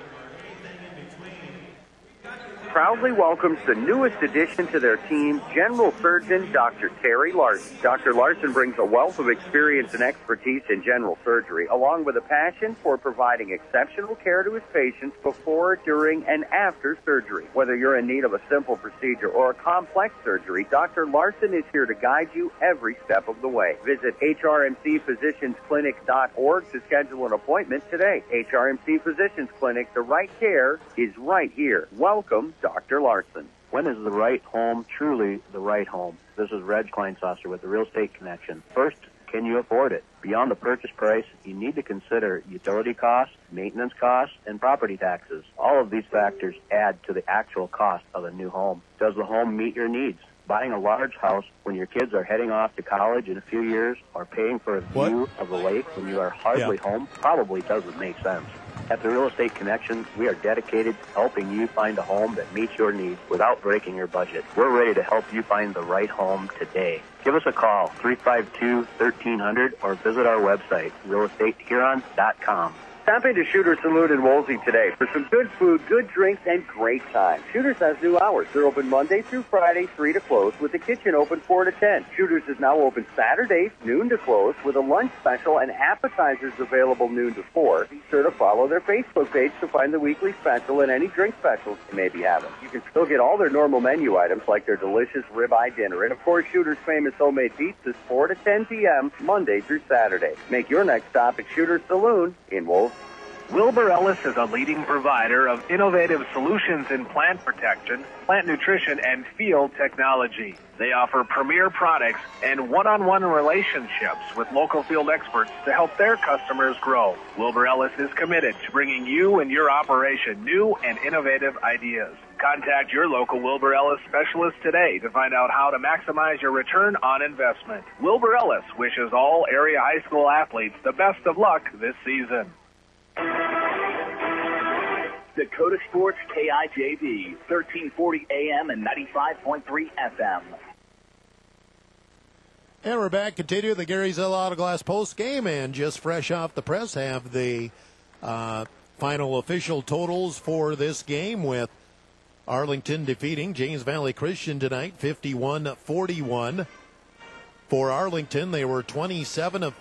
[SPEAKER 3] Proudly welcomes the newest addition to their team, General Surgeon Dr. Terry Larson. Dr. Larson brings a wealth of experience and expertise in general surgery, along with a passion for providing exceptional care to his patients before, during, and after surgery. Whether you're in need of a simple procedure or a complex surgery, Dr. Larson is here to guide you every step of the way. Visit hrmcphysiciansclinic.org to schedule an appointment today. HRMC Physicians Clinic, the right care is right here. Welcome, Dr. Larson.
[SPEAKER 11] When is the right home truly the right home? This is Reg Kleinsasser with the Real Estate Connection. First, can you afford it? Beyond the purchase price, you need to consider utility costs, maintenance costs, and property taxes. All of these factors add to the actual cost of a new home. Does the home meet your needs? Buying a large house when your kids are heading off to college in a few years, or paying for a view of the lake when you are hardly home, probably doesn't make sense. At the Real Estate Connection, we are dedicated to helping you find a home that meets your needs without breaking your budget. We're ready to help you find the right home today. Give us a call, 352-1300, or visit our website, realestatehuron.com.
[SPEAKER 3] Stop into Shooter's Saloon in Woolsey today for some good food, good drinks, and great time. Shooter's has new hours. They're open Monday through Friday, 3 to close, with the kitchen open 4 to 10. Shooter's is now open Saturdays, noon to close, with a lunch special and appetizers available noon to 4. Be sure to follow their Facebook page to find the weekly special and any drink specials they may be having. You can still get all their normal menu items like their delicious ribeye dinner. And, of course, Shooter's famous homemade pizzas 4 to 10 p.m. Monday through Saturday. Make your next stop at Shooter's Saloon in Woolsey.
[SPEAKER 1] Wilbur Ellis is a leading provider of innovative solutions in plant protection, plant nutrition, and field technology. They offer premier products and one-on-one relationships with local field experts to help their customers grow. Wilbur Ellis is committed to bringing you and your operation new and innovative ideas. Contact your local Wilbur Ellis specialist today to find out how to maximize your return on investment. Wilbur Ellis wishes all area high school athletes the best of luck this season.
[SPEAKER 6] Dakota Sports KIJV, 1340 AM and 95.3 FM.
[SPEAKER 2] And we're back. Continue the Gary Zell Auto Glass post game, and just fresh off the press have the final official totals for this game, with Arlington defeating James Valley Christian tonight 51-41. For Arlington, they were 21 of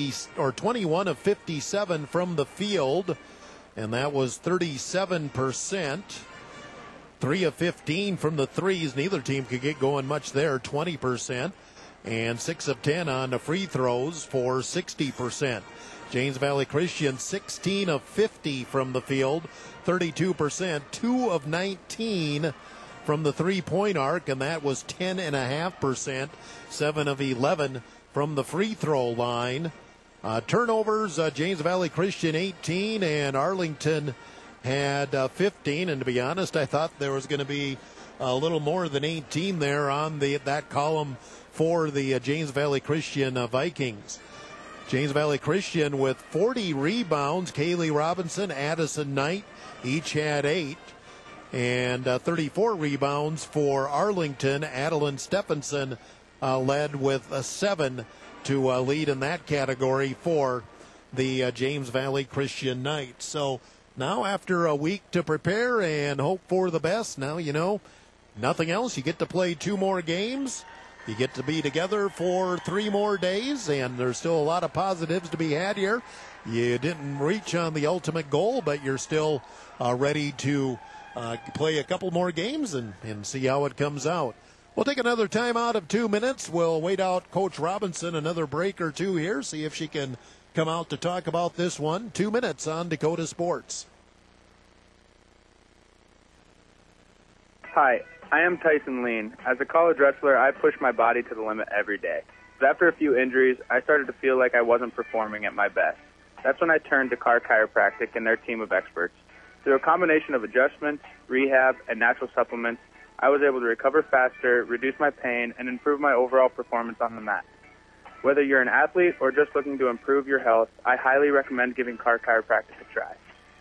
[SPEAKER 2] 57 from the field, and that was 37%. 3 of 15 from the threes. Neither team could get going much there, 20%. and 6 of 10 on the free throws for 60%. James Valley Christian 16 of 50 from the field, 32%, 2 of 19 from the three-point arc, and that was 10.5%, 7 of 11 from the free throw line. Turnovers, James Valley Christian 18, and Arlington had 15, and to be honest, I thought there was going to be a little more than 18 there on that column for the James Valley Christian Vikings. James Valley Christian with 40 rebounds. Kaylee Robinson, Addison Knight each had 8. And 34 rebounds for Arlington. Adeline Stephenson led with 7 to lead in that category for the James Valley Christian Knights. So now after a week to prepare and hope for the best, now you know nothing else. You get to play 2 more games. You get to be together for 3 more days, and there's still a lot of positives to be had here. You didn't reach on the ultimate goal, but you're still ready to play a couple more games and see how it comes out. We'll take another timeout of 2 minutes. We'll wait out Coach Robinson another break or two here, see if she can come out to talk about this one. 2 minutes on Dakota Sports.
[SPEAKER 15] Hi, I am Tyson Lean. As a college wrestler, I push my body to the limit every day. But after a few injuries, I started to feel like I wasn't performing at my best. That's when I turned to Carr Chiropractic and their team of experts. Through a combination of adjustments, rehab, and natural supplements, I was able to recover faster, reduce my pain, and improve my overall performance on the mat. Whether you're an athlete or just looking to improve your health, I highly recommend giving Carr Chiropractic a try.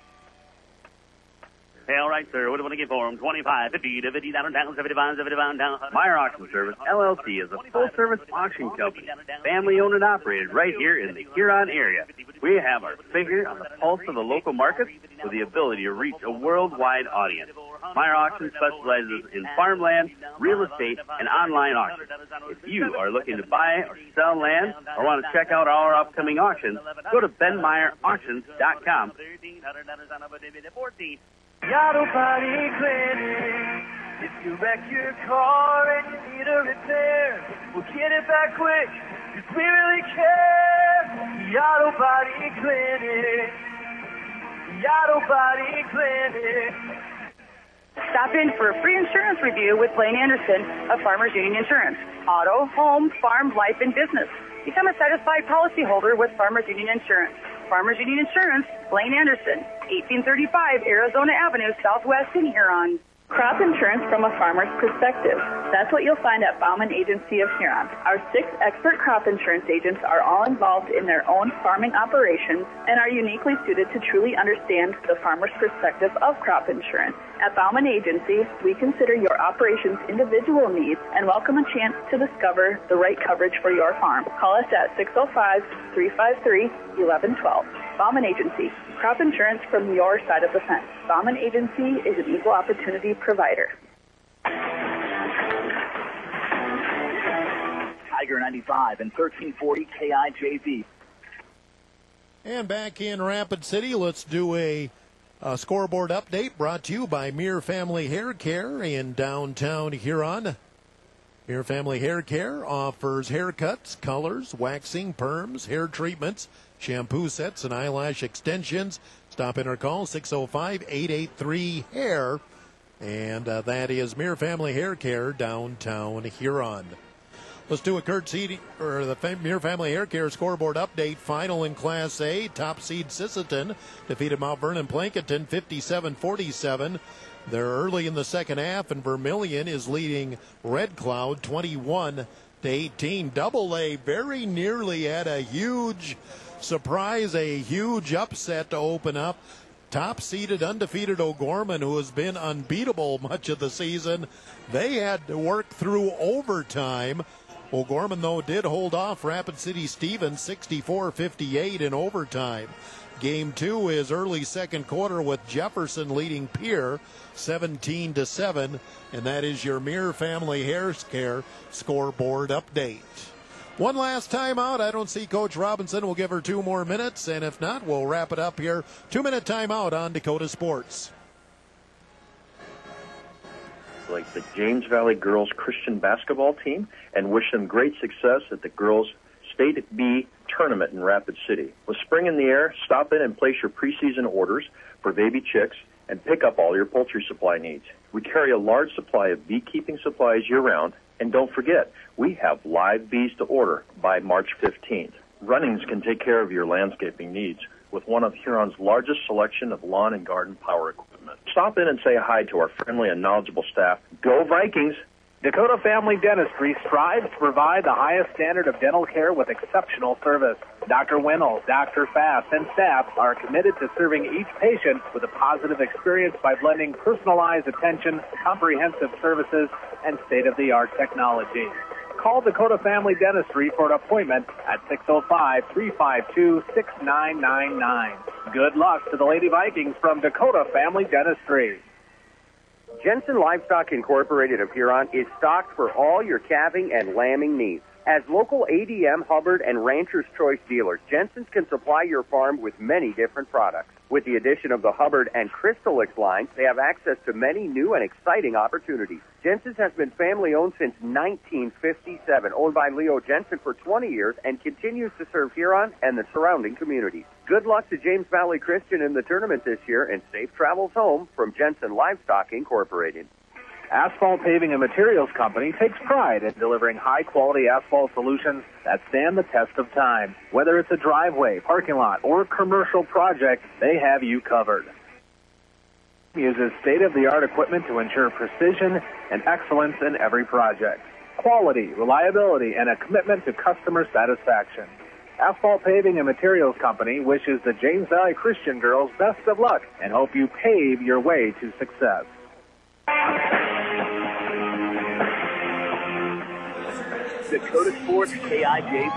[SPEAKER 5] Hey, all right, sir. What do you want to get for him? 25, 50 to 50 down, 75, 75 down. Meyer Auction Service, LLC, is a full-service auction company, family-owned and operated right here in the Huron area. We have our finger on the pulse of the local markets with the ability to reach a worldwide audience. Meyer Auction specializes in farmland, real estate, and online auctions. If you are looking to buy or sell land or want to check out our upcoming auctions, go to benmeyerauctions.com.
[SPEAKER 8] Auto Body Clinic. If you wreck your car and you need a repair, we'll get it back quick, 'cause we really care. The Auto Body Clinic. The Auto Body Clinic.
[SPEAKER 9] Stop in for a free insurance review with Blaine Anderson of Farmers Union Insurance. Auto, home, farm, life, and business. Become a satisfied policyholder with Farmers Union Insurance. Farmers Union Insurance, Blaine Anderson, 1835 Arizona Avenue, Southwest in Huron.
[SPEAKER 10] Crop insurance from a farmer's perspective. That's what you'll find at Bauman Agency of Huron. Our 6 expert crop insurance agents are all involved in their own farming operations and are uniquely suited to truly understand the farmer's perspective of crop insurance. At Bauman Agency, we consider your operation's individual needs and welcome a chance to discover the right coverage for your farm. Call us at 605-353-1112. Bauman Agency, crop insurance from your side of the fence. Bauman Agency is an equal opportunity provider.
[SPEAKER 6] Tiger 95 and 1340 KIJV.
[SPEAKER 2] And back in Rapid City, let's do a scoreboard update brought to you by Muir Family Hair Care in downtown Huron. Muir Family Hair Care offers haircuts, colors, waxing, perms, hair treatments, shampoo sets, and eyelash extensions. Stop in or call 605-883-HAIR. And that is Muir Family Hair Care, downtown Huron. Let's do a the Muir Family Hair Care scoreboard update. Final in Class A, top seed Sisseton defeated Mount Vernon Plankinton 57-47. They're early in the second half, and Vermilion is leading Red Cloud 21-18. Double A very nearly had a huge surprise, a huge upset to open up. Top-seeded, undefeated O'Gorman, who has been unbeatable much of the season, they had to work through overtime. O'Gorman, though, did hold off Rapid City Stevens 64-58 in overtime. Game 2 is early second quarter with Jefferson leading Pierre 17-7, and that is your Muir Family Hair Care scoreboard update. One last time out. I don't see Coach Robinson. We'll give her 2 more minutes, and if not, we'll wrap it up here. 2-minute timeout on Dakota Sports.
[SPEAKER 11] congratulate the James Valley Girls Christian Basketball Team and wish them great success at the Girls State B Tournament in Rapid City. With spring in the air, stop in and place your preseason orders for baby chicks and pick up all your poultry supply needs. We carry a large supply of beekeeping supplies year-round, and don't forget, we have live bees to order by March 15th. Runnings can take care of your landscaping needs with one of Huron's largest selection of lawn and garden power equipment. Stop in and say hi to our friendly and knowledgeable staff. Go Vikings!
[SPEAKER 1] Dakota Family Dentistry strives to provide the highest standard of dental care with exceptional service. Dr. Winnell, Dr. Fast, and staff are committed to serving each patient with a positive experience by blending personalized attention, comprehensive services, and state-of-the-art technology. Call Dakota Family Dentistry for an appointment at 605-352-6999. Good luck to the Lady Vikings from Dakota Family Dentistry.
[SPEAKER 3] Jensen Livestock Incorporated of Huron is stocked for all your calving and lambing needs. As local ADM, Hubbard, and Rancher's Choice dealers, Jensen's can supply your farm with many different products. With the addition of the Hubbard and Crystalix lines, they have access to many new and exciting opportunities. Jensen's has been family-owned since 1957, owned by Leo Jensen for 20 years, and continues to serve Huron and the surrounding communities. Good luck to James Valley Christian in the tournament this year, and safe travels home from Jensen Livestock Incorporated.
[SPEAKER 1] Asphalt Paving and Materials Company takes pride in delivering high-quality asphalt solutions that stand the test of time. Whether it's a driveway, parking lot, or commercial project, they have you covered. Uses state-of-the-art equipment to ensure precision and excellence in every project. Quality, reliability, and a commitment to customer satisfaction. Asphalt Paving and Materials Company wishes the James Valley Christian girls best of luck and hope you pave your way to success.
[SPEAKER 6] Dakota Sports KIJV,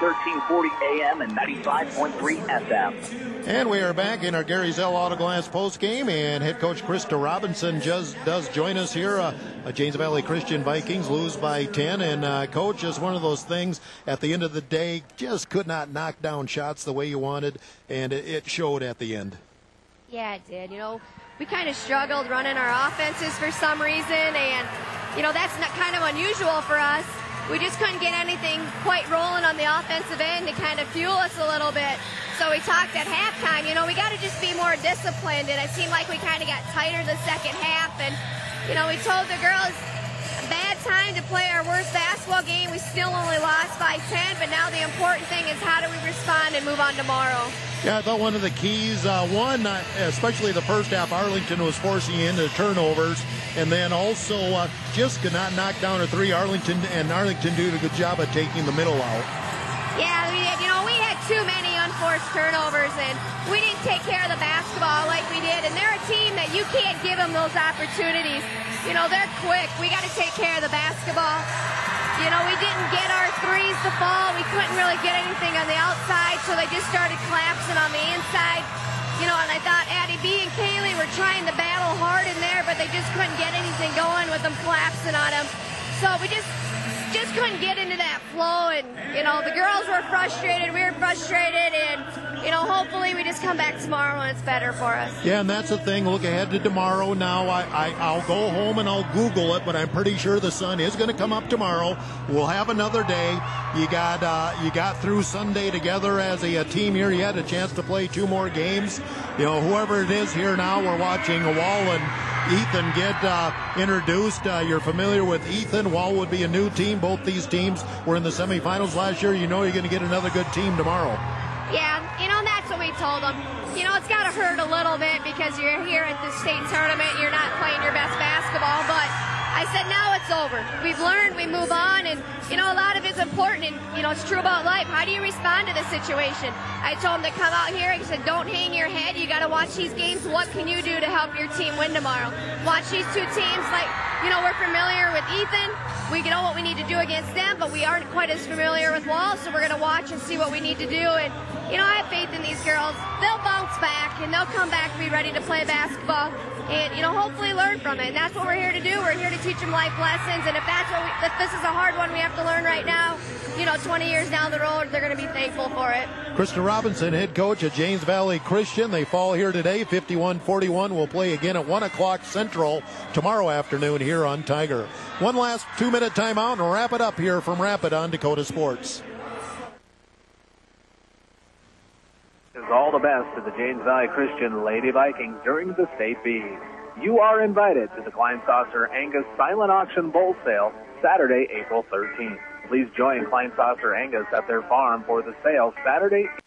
[SPEAKER 6] 1340 AM and 95.3 FM.
[SPEAKER 2] And we are back in our Gary Zell Auto Glass post game, and head coach Krista Robinson just does join us here. James Valley Christian Vikings lose by 10, and coach, just one of those things at the end of the day, just could not knock down shots the way you wanted, and it showed at the end.
[SPEAKER 16] Yeah, it did. You know, we kind of struggled running our offenses for some reason, and you know that's not kind of unusual for us. We just couldn't get anything quite rolling on the offensive end to kind of fuel us a little bit. So we talked at halftime, you know, we got to just be more disciplined, and it seemed like we kind of got tighter the second half. And, you know, we told the girls, a bad time to play our worst basketball game. We still only lost by 10, but now the important thing is how do we respond and move on tomorrow.
[SPEAKER 2] Yeah, I thought one of the keys, especially the first half, Arlington was forcing you into turnovers, and then also just could not knock down a three. Arlington did a good job of taking the middle out.
[SPEAKER 16] Yeah, we did. You know, we had too many unforced turnovers, and we didn't take care of the basketball like we did. And they're a team that you can't give them those opportunities. You know, they're quick. We got to take care of the basketball. You know, we didn't get our threes to fall. We couldn't really get anything on the outside, so they just started collapsing on the inside. You know, and I thought Addie B and Kaylee were trying to battle hard in there, but they just couldn't get anything going with them collapsing on them. So we just couldn't get into that flow, and, you know, the girls were frustrated, we were frustrated, and, you know, hopefully we just come back tomorrow and it's better for us.
[SPEAKER 2] Yeah, and that's the thing. Look ahead to tomorrow. Now, I'll go home and I'll Google it, but I'm pretty sure the sun is going to come up tomorrow. We'll have another day. You got through Sunday together as a team here. You had a chance to play 2 more games. You know, whoever it is here now, we're watching Wall and Ethan get introduced. You're familiar with Ethan. Wall would be a new team. Both these teams were in the semifinals last year. You know you're going to get another good team tomorrow.
[SPEAKER 16] Yeah, you know, that's what we told them. You know, it's got to hurt a little bit because you're here at the state tournament. You're not playing your best basketball, but I said now it's over. We've learned, we move on, and, you know, a lot of it's important, and, you know, it's true about life. How do you respond to this situation? I told them to come out here. I said, don't hang your head. You got to watch these games. What can you do to help your team win tomorrow? Watch these 2 teams. Like, you know, we're familiar with Ethan. We know what we need to do against them, but we aren't quite as familiar with Wall, so we're going to watch and see what we need to do. And, you know, I have faith in these girls. They'll bounce back, and they'll come back and be ready to play basketball and, you know, hopefully learn from it. And that's what we're here to do. We're here to teach them life lessons, and if this is a hard one we have to learn right now, 20 years down the road, they're going to be thankful for it.
[SPEAKER 2] Krista Robinson, head coach at James Valley Christian. They fall here today, 51-41. We'll play again at 1 o'clock Central tomorrow afternoon here on Tiger. One last 2-minute timeout and wrap it up here from Rapid on Dakota Sports.
[SPEAKER 1] All the best to the James Valley Christian Lady Vikings during the State Bees. You are invited to the Klein-Saucer Angus Silent Auction Bull Sale Saturday, April 13th. Please join Klein-Saucer Angus at their farm for the sale Saturday,